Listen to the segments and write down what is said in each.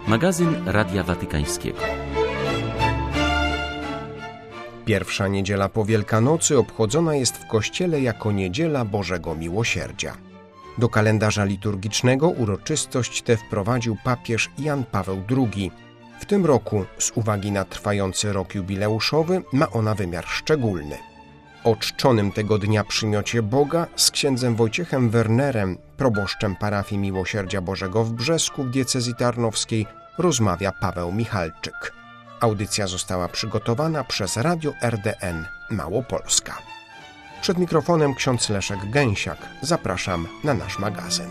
Magazyn Radia Watykańskiego. Pierwsza niedziela po Wielkanocy obchodzona jest w Kościele jako Niedziela Bożego Miłosierdzia. Do kalendarza liturgicznego uroczystość tę wprowadził papież Jan Paweł II. W tym roku, z uwagi na trwający rok jubileuszowy, ma ona wymiar szczególny. O czczonym tego dnia przymiocie Boga z księdzem Wojciechem Wernerem, proboszczem parafii Miłosierdzia Bożego w Brzesku w diecezji tarnowskiej, rozmawia Paweł Michalczyk. Audycja została przygotowana przez Radio RDN Małopolska. Przed mikrofonem ksiądz Leszek Gęsiak. Zapraszam na nasz magazyn.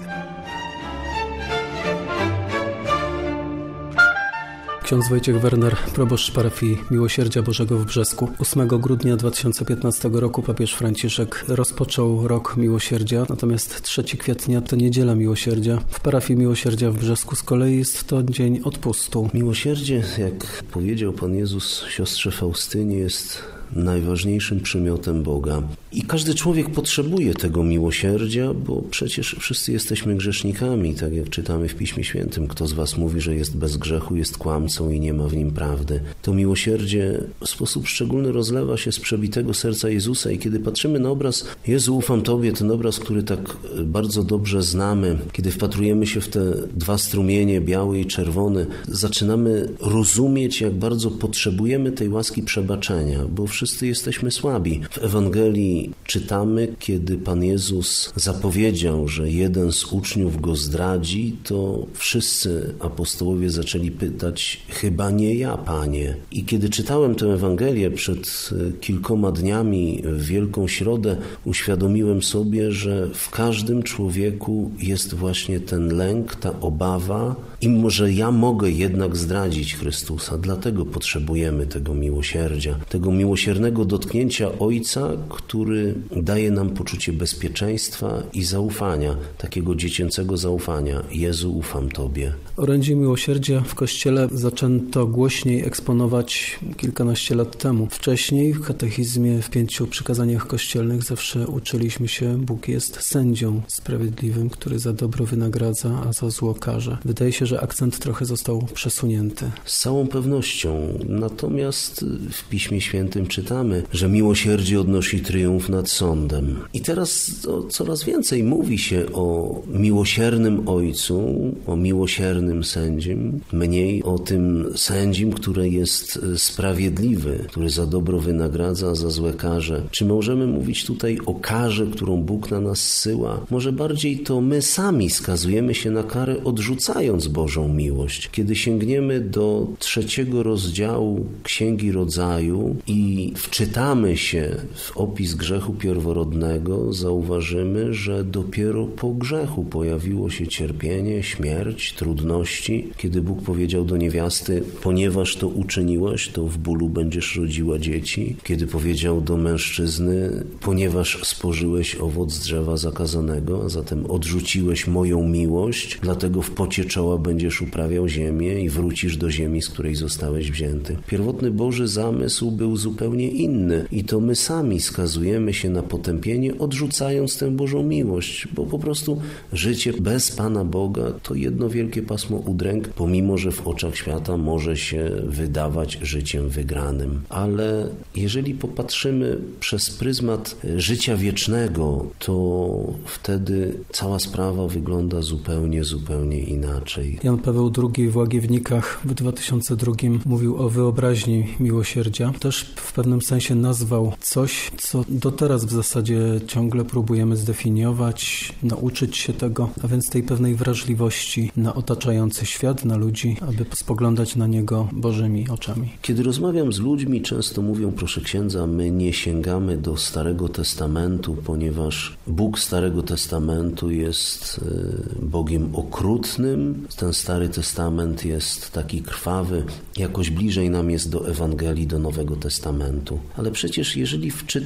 Ksiądz Wojciech Werner, proboszcz parafii Miłosierdzia Bożego w Brzesku. 8 grudnia 2015 roku papież Franciszek rozpoczął rok Miłosierdzia, natomiast 3 kwietnia to Niedziela Miłosierdzia. W parafii Miłosierdzia w Brzesku z kolei jest to dzień odpustu. Miłosierdzie, jak powiedział Pan Jezus siostrze Faustynie, jest najważniejszym przymiotem Boga. I każdy człowiek potrzebuje tego miłosierdzia, bo przecież wszyscy jesteśmy grzesznikami, tak jak czytamy w Piśmie Świętym. Kto z was mówi, że jest bez grzechu, jest kłamcą i nie ma w nim prawdy. To miłosierdzie w sposób szczególny rozlewa się z przebitego serca Jezusa i kiedy patrzymy na obraz Jezu, ufam Tobie, ten obraz, który tak bardzo dobrze znamy, kiedy wpatrujemy się w te dwa strumienie, biały i czerwony, zaczynamy rozumieć, jak bardzo potrzebujemy tej łaski przebaczenia, bo wszyscy jesteśmy słabi. W Ewangelii czytamy, kiedy Pan Jezus zapowiedział, że jeden z uczniów go zdradzi, to wszyscy apostołowie zaczęli pytać, chyba nie ja, Panie. I kiedy czytałem tę Ewangelię przed kilkoma dniami w Wielką Środę, uświadomiłem sobie, że w każdym człowieku jest właśnie ten lęk, ta obawa, i może ja mogę jednak zdradzić Chrystusa. Dlatego potrzebujemy tego miłosierdzia, tego miłosiernego dotknięcia Ojca, który daje nam poczucie bezpieczeństwa i zaufania, takiego dziecięcego zaufania. Jezu, ufam Tobie. Orędzie miłosierdzia w Kościele zaczęto głośniej eksponować kilkanaście lat temu. Wcześniej w katechizmie, w 5 przykazaniach kościelnych zawsze uczyliśmy się, Bóg jest sędzią sprawiedliwym, który za dobro wynagradza, a za zło karze. Wydaje się, że akcent trochę został przesunięty. Z całą pewnością. Natomiast w Piśmie Świętym czytamy, że miłosierdzie odnosi triumf nad sądem. I teraz coraz więcej mówi się o miłosiernym Ojcu, o miłosiernym sędzim, mniej o tym sędzim, który jest sprawiedliwy, który za dobro wynagradza, a za złe karze. Czy możemy mówić tutaj o karze, którą Bóg na nas zsyła? Może bardziej to my sami skazujemy się na karę, odrzucając Bożą miłość. Kiedy sięgniemy do 3 rozdziału Księgi Rodzaju i wczytamy się w opis grzechu pierworodnego, zauważymy, że dopiero po grzechu pojawiło się cierpienie, śmierć, trudności. Kiedy Bóg powiedział do niewiasty, ponieważ to uczyniłaś, to w bólu będziesz rodziła dzieci. Kiedy powiedział do mężczyzny, ponieważ spożyłeś owoc drzewa zakazanego, a zatem odrzuciłeś moją miłość, dlatego w pocie czoła będziesz uprawiał ziemię i wrócisz do ziemi, z której zostałeś wzięty. Pierwotny Boży zamysł był zupełnie inny i to my sami skazujemy się na potępienie, odrzucając tę Bożą miłość, bo po prostu życie bez Pana Boga to jedno wielkie pasmo udręk, pomimo że w oczach świata może się wydawać życiem wygranym. Ale jeżeli popatrzymy przez pryzmat życia wiecznego, to wtedy cała sprawa wygląda zupełnie inaczej. Jan Paweł II w Łagiewnikach w 2002 mówił o wyobraźni miłosierdzia. Też w pewnym sensie nazwał coś, co do teraz w zasadzie ciągle próbujemy zdefiniować, nauczyć się tego, a więc tej pewnej wrażliwości na otaczający świat, na ludzi, aby spoglądać na niego Bożymi oczami. Kiedy rozmawiam z ludźmi, często mówią, proszę księdza, my nie sięgamy do Starego Testamentu, ponieważ Bóg Starego Testamentu jest Bogiem okrutnym. Ten Stary Testament jest taki krwawy, jakoś bliżej nam jest do Ewangelii, do Nowego Testamentu. Ale przecież jeżeli wczytamy się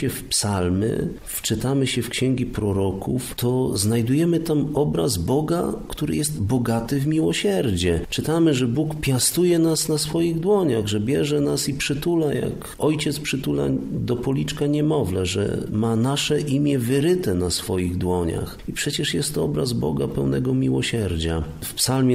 się w psalmy, wczytamy się w księgi proroków, to znajdujemy tam obraz Boga, który jest bogaty w miłosierdzie. Czytamy, że Bóg piastuje nas na swoich dłoniach, że bierze nas i przytula, jak ojciec przytula do policzka niemowlę, że ma nasze imię wyryte na swoich dłoniach. I przecież jest to obraz Boga pełnego miłosierdzia. W psalmie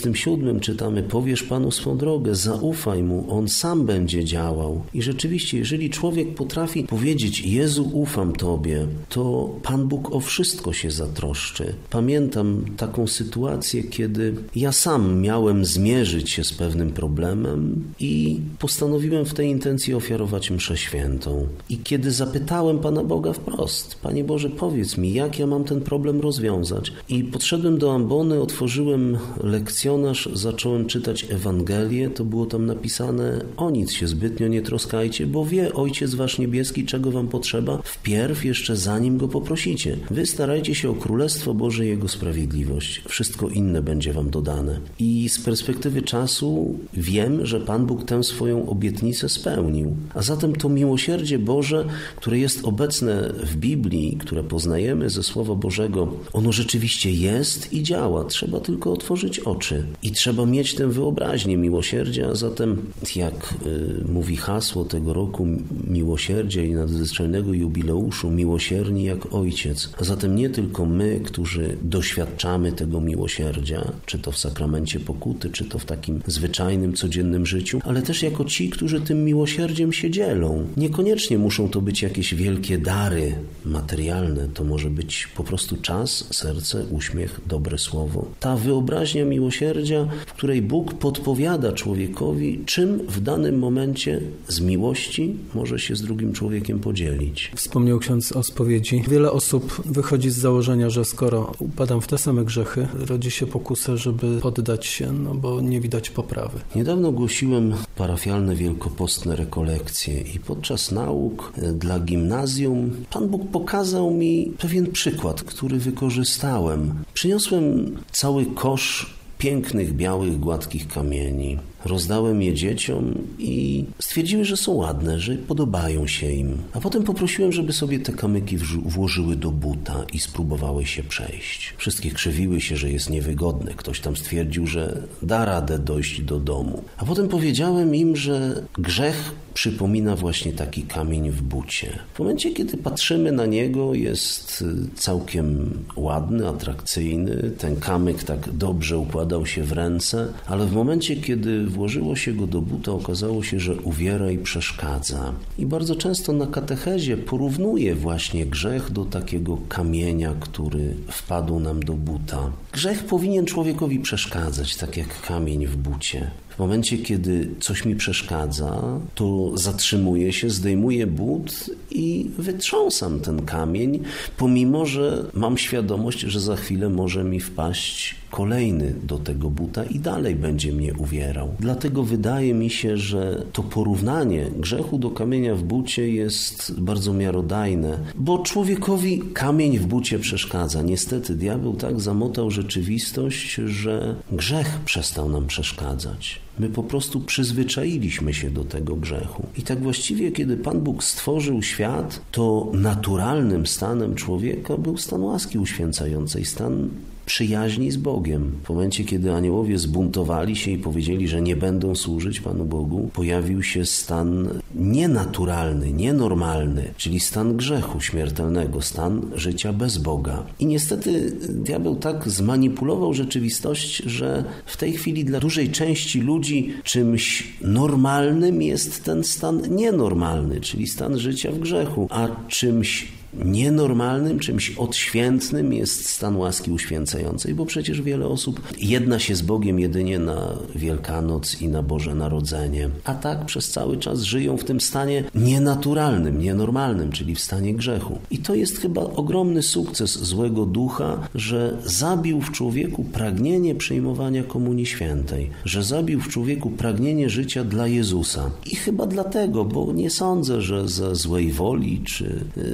37 czytamy: powiesz Panu swą drogę, zaufaj Mu, On sam będzie działał. I rzeczywiście, jeżeli człowiek potrafi powiedzieć: Jezu, ufam Tobie, to Pan Bóg o wszystko się zatroszczy. Pamiętam taką sytuację, kiedy ja sam miałem zmierzyć się z pewnym problemem i postanowiłem w tej intencji ofiarować mszę świętą. I kiedy zapytałem Pana Boga wprost: Panie Boże, powiedz mi, jak ja mam ten problem rozwiązać? I podszedłem do ambony, otworzyłem lekcjonarz, zacząłem czytać Ewangelię, to było tam napisane: o nic się zbytnio nie troskajcie, bo wie Ojciec Wasz Niebieski, czego Wam potrzeba, wpierw jeszcze zanim Go poprosicie. Wy starajcie się o Królestwo Boże i Jego sprawiedliwość. Wszystko inne będzie Wam dodane. I z perspektywy czasu wiem, że Pan Bóg tę swoją obietnicę spełnił. A zatem to miłosierdzie Boże, które jest obecne w Biblii, które poznajemy ze Słowa Bożego, ono rzeczywiście jest i działa. Trzeba tylko otworzyć oczy. I trzeba mieć tę wyobraźnię miłosierdzia, a zatem, jak mówi hasło tego roku miłosierdzia i nadzwyczajnego jubileuszu, miłosierni jak Ojciec. A zatem nie tylko my, którzy doświadczamy tego miłosierdzia, czy to w sakramencie pokuty, czy to w takim zwyczajnym, codziennym życiu, ale też jako ci, którzy tym miłosierdziem się dzielą. Niekoniecznie muszą to być jakieś wielkie dary materialne. To może być po prostu czas, serce, uśmiech, dobre słowo. Ta wyobraźnia miłosierdzia, w której Bóg podpowiada człowiekowi, czym w danym momencie z miłości może się z drugim człowiekiem podzielić. Wspomniał ksiądz o spowiedzi. Wiele osób wychodzi z założenia, że skoro upadam w te same grzechy, rodzi się pokusa, żeby poddać się, bo nie widać poprawy. Niedawno głosiłem parafialne wielkopostne rekolekcje i podczas nauk dla gimnazjum Pan Bóg pokazał mi pewien przykład, który wykorzystałem. Przyniosłem cały kosz pięknych, białych, gładkich kamieni. Rozdałem je dzieciom i stwierdziły, że są ładne, że podobają się im. A potem poprosiłem, żeby sobie te kamyki włożyły do buta i spróbowały się przejść. Wszystkie krzywiły się, że jest niewygodne. Ktoś tam stwierdził, że da radę dojść do domu. A potem powiedziałem im, że grzech przypomina właśnie taki kamień w bucie. W momencie, kiedy patrzymy na niego, jest całkiem ładny, atrakcyjny. Ten kamyk tak dobrze układał się w ręce, ale w momencie, kiedy włożyło się go do buta, okazało się, że uwiera i przeszkadza. I bardzo często na katechezie porównuje właśnie grzech do takiego kamienia, który wpadł nam do buta. Grzech powinien człowiekowi przeszkadzać, tak jak kamień w bucie. W momencie, kiedy coś mi przeszkadza, to zatrzymuję się, zdejmuję but i wytrząsam ten kamień, pomimo że mam świadomość, że za chwilę może mi wpaść kolejny do tego buta i dalej będzie mnie uwierał. Dlatego wydaje mi się, że to porównanie grzechu do kamienia w bucie jest bardzo miarodajne, bo człowiekowi kamień w bucie przeszkadza. Niestety diabeł tak zamotał rzeczywistość, że grzech przestał nam przeszkadzać. My po prostu przyzwyczailiśmy się do tego grzechu. I tak właściwie, kiedy Pan Bóg stworzył świat, to naturalnym stanem człowieka był stan łaski uświęcającej, stan przyjaźni z Bogiem. W momencie, kiedy aniołowie zbuntowali się i powiedzieli, że nie będą służyć Panu Bogu, pojawił się stan nienaturalny, nienormalny, czyli stan grzechu śmiertelnego, stan życia bez Boga. I niestety diabeł tak zmanipulował rzeczywistość, że w tej chwili dla dużej części ludzi czymś normalnym jest ten stan nienormalny, czyli stan życia w grzechu, a czymś nienormalnym, czymś odświętnym jest stan łaski uświęcającej, bo przecież wiele osób jedna się z Bogiem jedynie na Wielkanoc i na Boże Narodzenie, a tak przez cały czas żyją w tym stanie nienaturalnym, nienormalnym, czyli w stanie grzechu. I to jest chyba ogromny sukces złego ducha, że zabił w człowieku pragnienie przyjmowania Komunii Świętej, że zabił w człowieku pragnienie życia dla Jezusa. I chyba dlatego, bo nie sądzę, że ze złej woli, czy z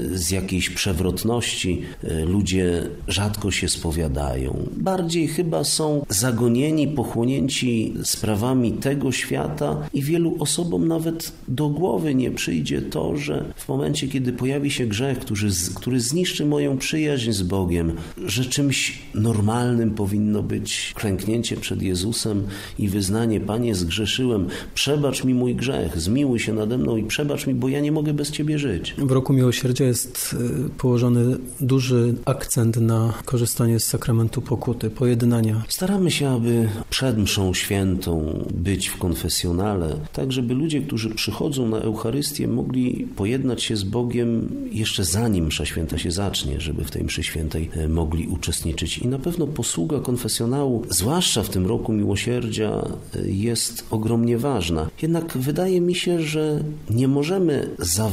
jakiejś przewrotności ludzie rzadko się spowiadają. Bardziej chyba są zagonieni, pochłonięci sprawami tego świata i wielu osobom nawet do głowy nie przyjdzie to, że w momencie, kiedy pojawi się grzech, który zniszczy moją przyjaźń z Bogiem, że czymś normalnym powinno być klęknięcie przed Jezusem i wyznanie: Panie, zgrzeszyłem, przebacz mi mój grzech, zmiłuj się nade mną i przebacz mi, bo ja nie mogę bez Ciebie żyć. W roku miłosierdzia jest położony duży akcent na korzystanie z sakramentu pokuty, pojednania. Staramy się, aby przed mszą świętą być w konfesjonale, tak żeby ludzie, którzy przychodzą na Eucharystię, mogli pojednać się z Bogiem jeszcze zanim msza święta się zacznie, żeby w tej mszy świętej mogli uczestniczyć. I na pewno posługa konfesjonału, zwłaszcza w tym roku miłosierdzia, jest ogromnie ważna. Jednak wydaje mi się, że nie możemy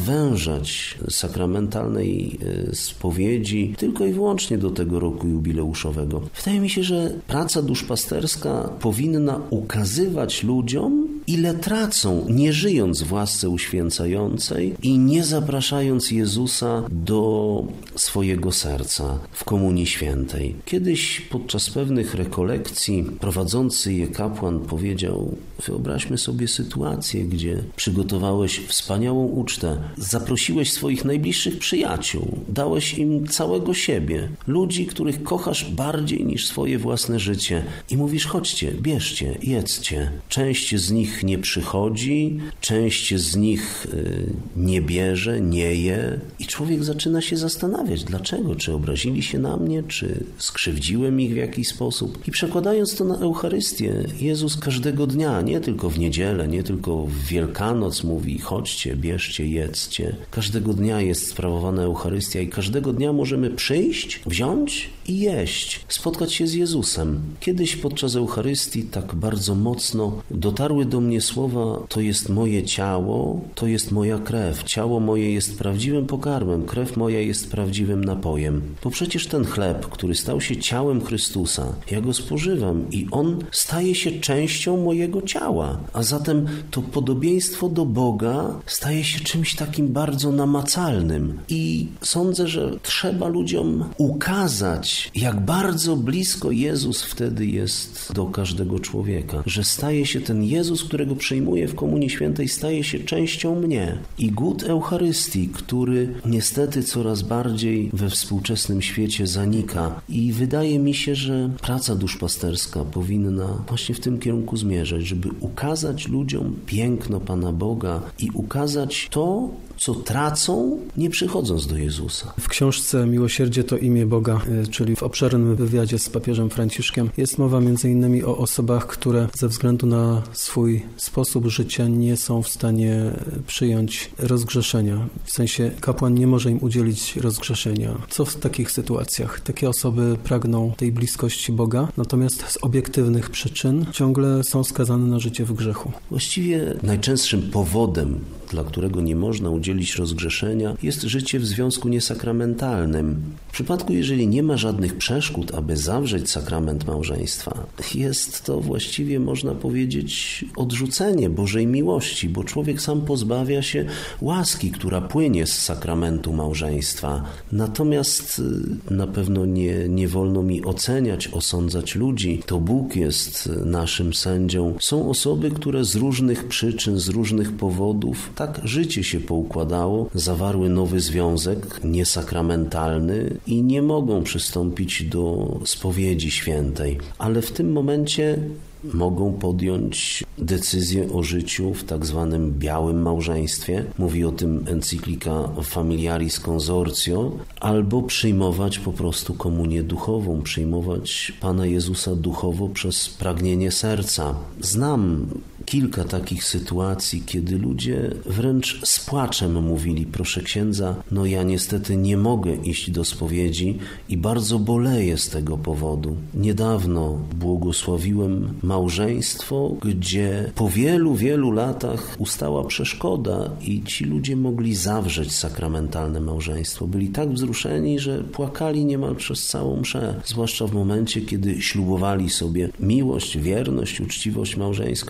zawężać sakramentalnej spowiedzi tylko i wyłącznie do tego roku jubileuszowego. Wydaje mi się, że praca duszpasterska powinna ukazywać ludziom, ile tracą, nie żyjąc w łasce uświęcającej i nie zapraszając Jezusa do swojego serca w Komunii Świętej. Kiedyś podczas pewnych rekolekcji prowadzący je kapłan powiedział: wyobraźmy sobie sytuację, gdzie przygotowałeś wspaniałą ucztę, zaprosiłeś swoich najbliższych przyjaciół, dałeś im całego siebie, ludzi, których kochasz bardziej niż swoje własne życie i mówisz: chodźcie, bierzcie, jedzcie. Część z nich nie przychodzi, część z nich nie bierze, nie je i człowiek zaczyna się zastanawiać, dlaczego, czy obrazili się na mnie, czy skrzywdziłem ich w jakiś sposób. I przekładając to na Eucharystię, Jezus każdego dnia, nie tylko w niedzielę, nie tylko w Wielkanoc mówi: chodźcie, bierzcie, jedzcie. Każdego dnia jest sprawowana Eucharystia i każdego dnia możemy przyjść, wziąć i jeść, spotkać się z Jezusem. Kiedyś podczas Eucharystii tak bardzo mocno dotarły do mnie słowa: to jest moje ciało, to jest moja krew. Ciało moje jest prawdziwym pokarmem, krew moja jest prawdziwym napojem. Bo przecież ten chleb, który stał się ciałem Chrystusa, ja go spożywam i on staje się częścią mojego ciała. A zatem to podobieństwo do Boga staje się czymś takim bardzo namacalnym. I sądzę, że trzeba ludziom ukazać, jak bardzo blisko Jezus wtedy jest do każdego człowieka. Że staje się ten Jezus, którego przyjmuję w Komunii Świętej, staje się częścią mnie. I głód Eucharystii, który niestety coraz bardziej we współczesnym świecie zanika. I wydaje mi się, że praca duszpasterska powinna właśnie w tym kierunku zmierzać, żeby ukazać ludziom piękno Pana Boga i ukazać to, co tracą, nie przychodząc do Jezusa. W książce Miłosierdzie to imię Boga, czyli w obszernym wywiadzie z papieżem Franciszkiem, jest mowa m.in. o osobach, które ze względu na swój sposób życia nie są w stanie przyjąć rozgrzeszenia. W sensie kapłan nie może im udzielić rozgrzeszenia. Co w takich sytuacjach? Takie osoby pragną tej bliskości Boga, natomiast z obiektywnych przyczyn ciągle są skazane na życie w grzechu. Właściwie najczęstszym powodem, dla którego nie można udzielić rozgrzeszenia, jest życie w związku niesakramentalnym. W przypadku, jeżeli nie ma żadnych przeszkód, aby zawrzeć sakrament małżeństwa, jest to właściwie, można powiedzieć, odrzucenie Bożej miłości, bo człowiek sam pozbawia się łaski, która płynie z sakramentu małżeństwa. Natomiast na pewno nie wolno mi oceniać, osądzać ludzi. To Bóg jest naszym sędzią. Są osoby, które z różnych przyczyn, z różnych powodów, tak życie się poukładało, zawarły nowy związek niesakramentalny i nie mogą przystąpić do spowiedzi świętej. Ale w tym momencie mogą podjąć decyzję o życiu w tak zwanym białym małżeństwie. Mówi o tym encyklika Familiaris Consortio. Albo przyjmować po prostu komunię duchową, przyjmować Pana Jezusa duchowo przez pragnienie serca. Znam kilka takich sytuacji, kiedy ludzie wręcz z płaczem mówili: proszę księdza, no ja niestety nie mogę iść do spowiedzi i bardzo boleję z tego powodu. Niedawno błogosławiłem małżeństwo, gdzie po wielu, wielu latach ustała przeszkoda i ci ludzie mogli zawrzeć sakramentalne małżeństwo. Byli tak wzruszeni, że płakali niemal przez całą mszę, zwłaszcza w momencie, kiedy ślubowali sobie miłość, wierność, uczciwość małżeńską. A potem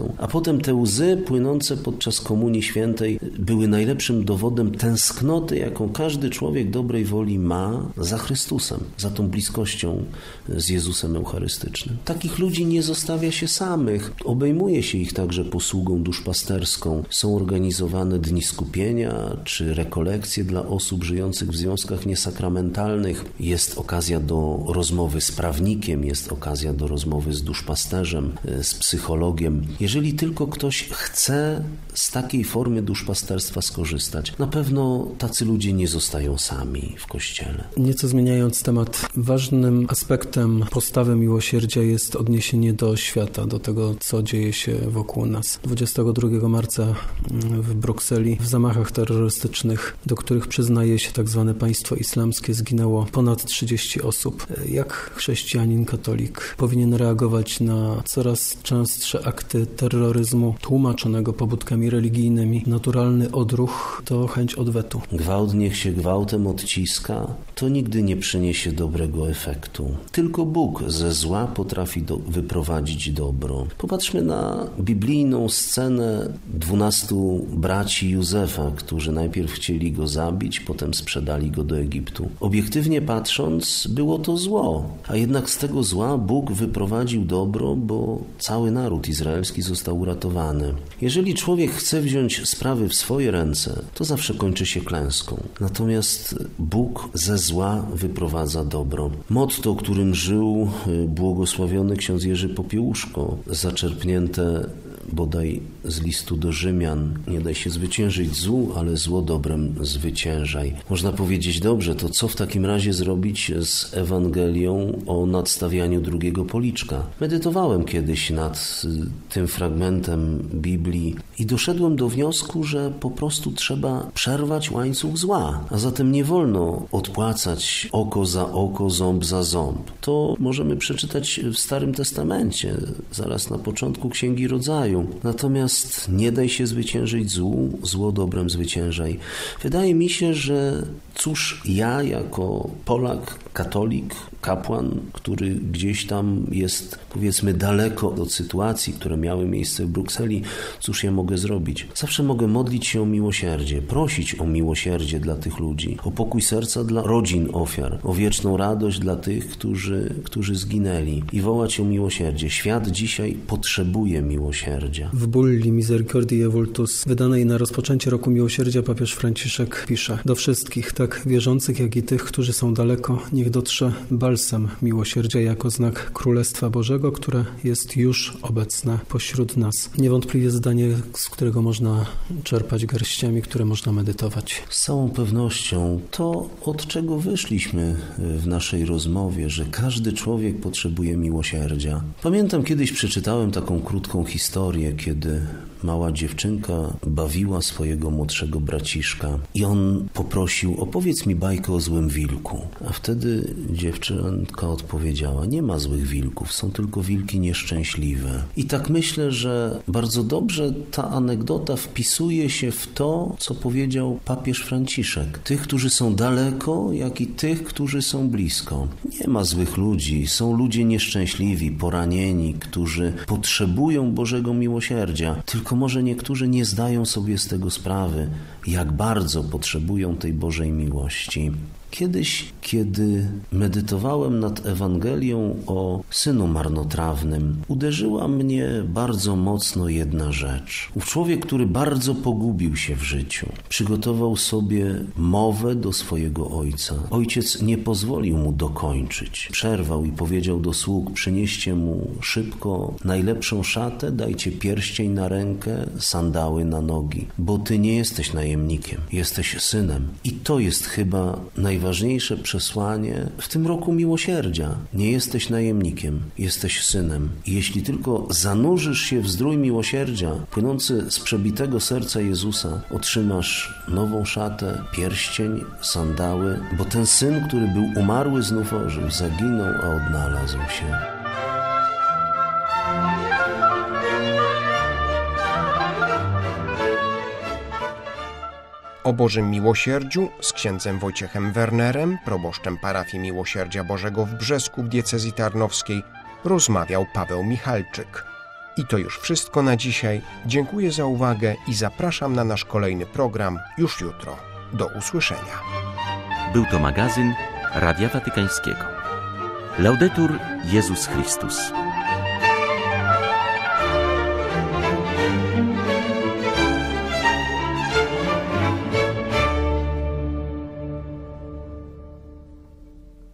potem te łzy płynące podczas Komunii Świętej były najlepszym dowodem tęsknoty, jaką każdy człowiek dobrej woli ma za Chrystusem, za tą bliskością z Jezusem Eucharystycznym. Takich ludzi nie zostawia się samych. Obejmuje się ich także posługą duszpasterską. Są organizowane dni skupienia czy rekolekcje dla osób żyjących w związkach niesakramentalnych. Jest okazja do rozmowy z prawnikiem, jest okazja do rozmowy z duszpasterzem, z psychologiem. Jeżeli tylko ktoś chce z takiej formy duszpasterstwa skorzystać, na pewno tacy ludzie nie zostają sami w Kościele. Nieco zmieniając temat, ważnym aspektem postawy miłosierdzia jest odniesienie do świata, do tego, co dzieje się wokół nas. 22 marca w Brukseli w zamachach terrorystycznych, do których przyznaje się tzw. państwo islamskie, zginęło ponad 30 osób. Jak chrześcijanin, katolik powinien reagować na coraz częstsze akty terroryzmu tłumaczonego pobudkami religijnymi? Naturalny odruch to chęć odwetu. Gwałt niech się gwałtem odciska, to nigdy nie przyniesie dobrego efektu. Tylko Bóg ze zła potrafi wyprowadzić dobro. Popatrzmy na biblijną scenę 12 braci Józefa, którzy najpierw chcieli go zabić, potem sprzedali go do Egiptu. Obiektywnie patrząc, było to zło, a jednak z tego zła Bóg wyprowadził dobro, bo cały naród izraelski został uratowany. Jeżeli człowiek chce wziąć sprawy w swoje ręce, to zawsze kończy się klęską. Natomiast Bóg ze zła wyprowadza dobro. Motto, którym żył błogosławiony ksiądz Jerzy Popiełuszko, zaczerpnięte bodaj z listu do Rzymian: nie daj się zwyciężyć złu, ale zło dobrem zwyciężaj. Można powiedzieć, dobrze, to co w takim razie zrobić z Ewangelią o nadstawianiu drugiego policzka? Medytowałem kiedyś nad tym fragmentem Biblii i doszedłem do wniosku, że po prostu trzeba przerwać łańcuch zła, a zatem nie wolno odpłacać oko za oko, ząb za ząb. To możemy przeczytać w Starym Testamencie, zaraz na początku Księgi Rodzaju. Natomiast nie daj się zwyciężyć złu, zło dobrem zwyciężaj. Wydaje mi się, że cóż ja jako Polak, katolik, kapłan, który gdzieś tam jest, powiedzmy, daleko od sytuacji, które miały miejsce w Brukseli, cóż ja mogę zrobić? Zawsze mogę modlić się o miłosierdzie, prosić o miłosierdzie dla tych ludzi, o pokój serca dla rodzin ofiar, o wieczną radość dla tych, którzy zginęli i wołać o miłosierdzie. Świat dzisiaj potrzebuje miłosierdzia. W Bulli Misericordiae Vultus, wydanej na rozpoczęcie roku miłosierdzia, papież Franciszek pisze: do wszystkich, tak wierzących, jak i tych, którzy są daleko, niech dotrze balsam miłosierdzia jako znak Królestwa Bożego, które jest już obecne pośród nas. Niewątpliwie zdanie, z którego można czerpać garściami, które można medytować. Z całą pewnością to, od czego wyszliśmy w naszej rozmowie, że każdy człowiek potrzebuje miłosierdzia. Pamiętam, kiedyś przeczytałem taką krótką historię, kiedy mała dziewczynka bawiła swojego młodszego braciszka i on poprosił: opowiedz mi bajkę o złym wilku. A wtedy dziewczynka odpowiedziała: nie ma złych wilków, są tylko wilki nieszczęśliwe. I tak myślę, że bardzo dobrze ta anegdota wpisuje się w to, co powiedział papież Franciszek. Tych, którzy są daleko, jak i tych, którzy są blisko. Nie ma złych ludzi, są ludzie nieszczęśliwi, poranieni, którzy potrzebują Bożego miłosierdzia. Tylko może niektórzy nie zdają sobie z tego sprawy, jak bardzo potrzebują tej Bożej miłości. Kiedyś, kiedy medytowałem nad Ewangelią o synu marnotrawnym, uderzyła mnie bardzo mocno jedna rzecz. Ów człowiek, który bardzo pogubił się w życiu, przygotował sobie mowę do swojego ojca. Ojciec nie pozwolił mu dokończyć. Przerwał i powiedział do sług: przynieście mu szybko najlepszą szatę, dajcie pierścień na rękę, sandały na nogi, bo ty nie jesteś najemnikiem, jesteś synem. I to jest chyba najważniejsze przesłanie w tym roku miłosierdzia. Nie jesteś najemnikiem, jesteś synem. I jeśli tylko zanurzysz się w zdrój miłosierdzia płynący z przebitego serca Jezusa, otrzymasz nową szatę, pierścień, sandały, bo ten syn, który był umarły, znów ożył, zaginął, a odnalazł się. O Bożym Miłosierdziu z księdzem Wojciechem Wernerem, proboszczem parafii Miłosierdzia Bożego w Brzesku w diecezji tarnowskiej, rozmawiał Paweł Michalczyk. I to już wszystko na dzisiaj. Dziękuję za uwagę i zapraszam na nasz kolejny program już jutro. Do usłyszenia. Był to magazyn Radia Watykańskiego. Laudetur Jezus Chrystus.